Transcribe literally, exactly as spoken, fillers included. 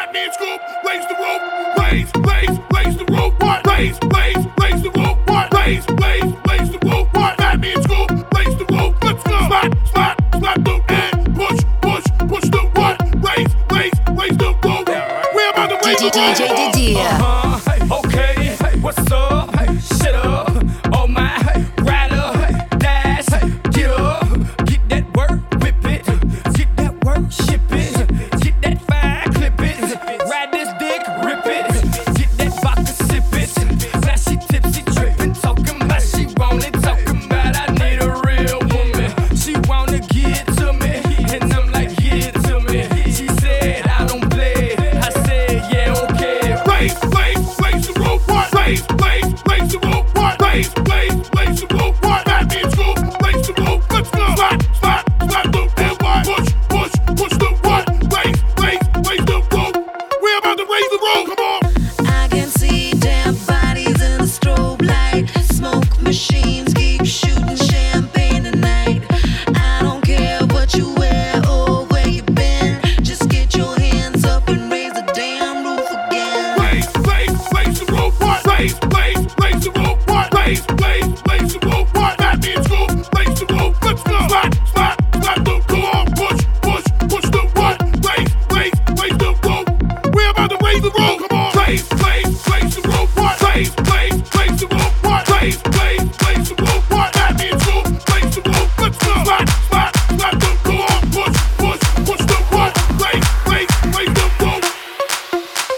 Fat man Scoop, raise the roof. Raise, raise, raise the roof. What? Raise, raise, raise the roof. What? Raise, raise, raise the roof. What? Fat man Scoop, raise the roof. Let's go. Slap, slap, slap the and push, push, push the what? Raise, raise, raise the roof. We're about to raise the roof. D J Didier.